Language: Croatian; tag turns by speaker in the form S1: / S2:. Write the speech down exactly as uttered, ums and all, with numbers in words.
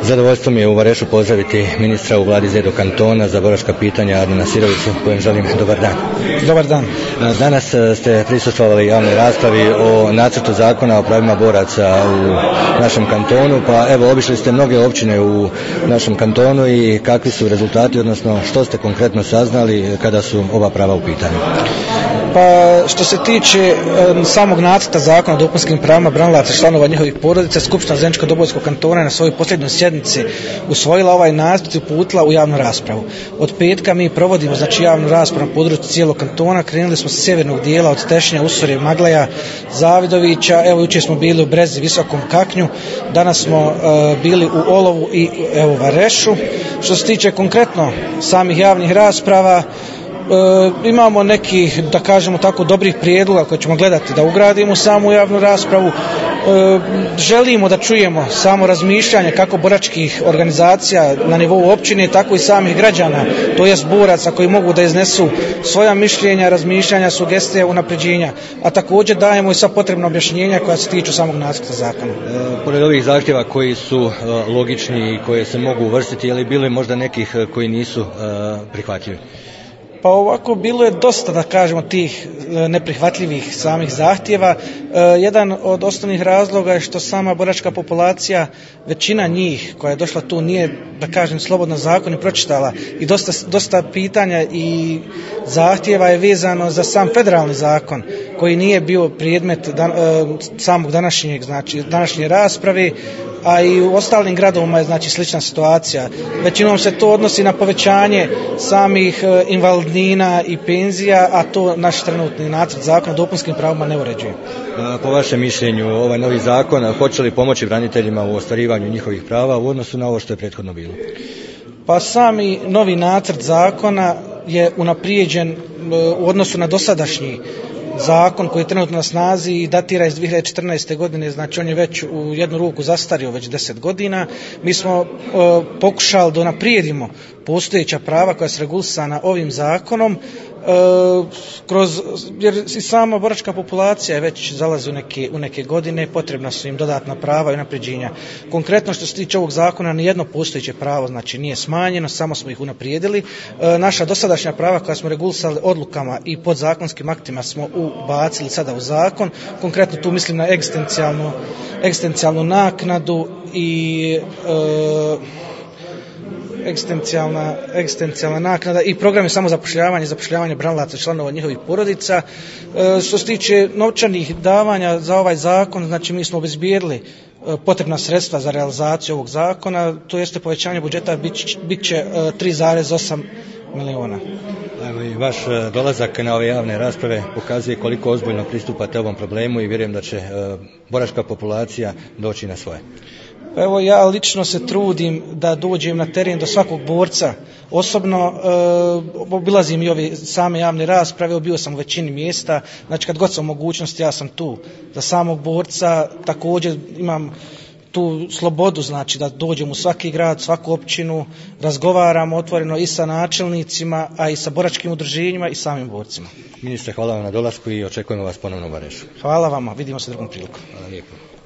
S1: Zadovoljstvo mi je u Varešu pozdraviti ministra u vladi Zedo kantona za boračka pitanja Adnana Sirovića, kojem želim dobar dan.
S2: Dobar dan.
S1: Danas ste prisustvovali javnoj raspravi o nacrtu zakona o pravima boraca u našem kantonu, pa evo obišli ste mnoge općine u našem kantonu i kakvi su rezultati, odnosno što ste konkretno saznali kada su ova prava u pitanju?
S2: Pa što se tiče um, samog nacrta zakona o dopunskim pravima branilaca i članova njihovih porodica, Skupština Zeničko-Dobojskog kantona je na svojoj posljednjoj sjednici usvojila ovaj nacrt i uputila u javnu raspravu. Od petka mi provodimo znači javnu raspravu na području cijelog kantona. Krenuli smo sa sjevernog dijela od Tešnja, Usorje, Magleja, Zavidovića. Evo jučer smo bili u Brezi, Visokom Kaknju. Danas smo uh, bili u Olovu i evo Varešu. Što se tiče konkretno samih javnih rasprava, E, imamo nekih, da kažemo tako, dobrih prijedloga koje ćemo gledati da ugradimo samu javnu raspravu. E, želimo da čujemo samo razmišljanje kako boračkih organizacija na nivou općine, tako i samih građana, to jest boraca koji mogu da iznesu svoja mišljenja, razmišljanja, sugestije, unapređenja, a također dajemo i sva potrebna objašnjenja koja se tiču samog nacrta zakona.
S1: E, pored ovih zahtjeva koji su e, logični i koje se mogu uvrstiti, je li bilo možda nekih koji nisu e, prihvatljivi?
S2: Pa ovako, bilo je dosta, da kažemo, tih neprihvatljivih samih zahtjeva. E, jedan od osnovnih razloga je što sama boračka populacija, većina njih koja je došla tu nije, da kažem, slobodno zakon i pročitala i dosta, dosta pitanja i zahtjeva je vezano za sam federalni zakon koji nije bio predmet dan, e, samog današnjeg, znači današnje rasprave, a i u ostalim gradovima je znači slična situacija. Većinom se to odnosi na povećanje samih e, invalidnina i penzija, a to naš trenutni nacrt zakona o dopunskim pravima ne uređuje.
S1: Po vašem mišljenju, ovaj novi zakon hoće li pomoći braniteljima u ostvarivanju njihovih prava u odnosu na ovo što je prethodno bilo?
S2: Pa sami novi nacrt zakona je unaprijeđen e, u odnosu na dosadašnji zakon koji je trenutno na snazi i datira iz dvije hiljade četrnaeste. godine, znači on je već u jednu ruku zastario već deset godina. Mi smo e, pokušali da unaprijedimo postojeća prava koja su regulisana ovim zakonom, e, kroz, jer i sama boračka populacija je već zalazi u neke, u neke godine, potrebna su im dodatna prava i unapređenja. Konkretno što se tiče ovog zakona, nijedno postojeće pravo znači nije smanjeno, samo smo ih unaprijedili. E, naša dosadašnja prava koja smo regulisali odlukama i podzakonskim aktima smo ubacili sada u zakon. Konkretno tu mislim na egzistencijalnu, egzistencijalnu naknadu i e, egzistencijalna, egzistencijalna naknada i programi samozapošljavanja i zapošljavanja branilaca i članova njihovih porodica. E, što se tiče novčanih davanja za ovaj zakon, znači mi smo obezbijedili e, potrebna sredstva za realizaciju ovog zakona, to jeste povećanje budžeta bit, bit će e, tri zarez osam miliona.
S1: Evo i vaš dolazak na ove javne rasprave pokazuje koliko ozbiljno pristupate ovom problemu i vjerujem da će e, boračka populacija doći na svoje.
S2: Evo, ja lično se trudim da dođem na teren do svakog borca. Osobno e, obilazim i ove same javne rasprave, bio sam u većini mjesta, znači kad god sam mogućnosti ja sam tu za samog borca. Također imam tu slobodu, znači da dođem u svaki grad, svaku općinu, razgovaram otvoreno i sa načelnicima, a i sa boračkim udruženjima i samim borcima.
S1: Ministre, hvala vam na dolasku i očekujemo vas ponovno u Varešu.
S2: Hvala vama, vidimo se drugom prilikom.
S1: Hvala lijepo.